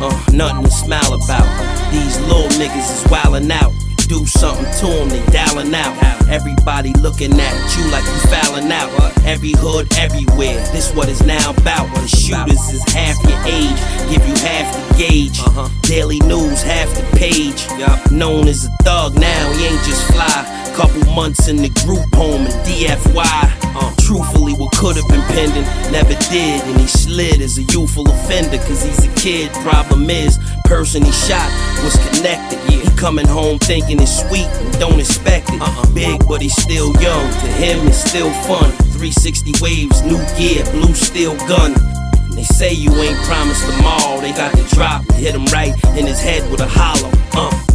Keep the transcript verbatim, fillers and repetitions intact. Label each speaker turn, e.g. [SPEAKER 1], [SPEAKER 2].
[SPEAKER 1] Uh, nothing to smile about. These little niggas is wildin' out. Do something to them, they dialing out. Everybody looking at you like you fouling out. Every hood, everywhere, this what it's now about. The shooters is half your age, give you half the gauge. uh-huh. Daily news, half the page. yep. Known as a thug now, he ain't just fly. Couple months in the group home in D F Y. uh, Truthfully, what could've been pending, never did. And he slid as a youthful offender, cause he's a kid. Problem is, person he shot was connected. yeah. He coming home thinking it's sweet and don't expect it. uh-uh. Big, but he's still young, to him it's still fun. Three sixty waves, new gear, blue steel gun. And they say you ain't promised them all. They got the drop and hit him right in his head with a hollow. uh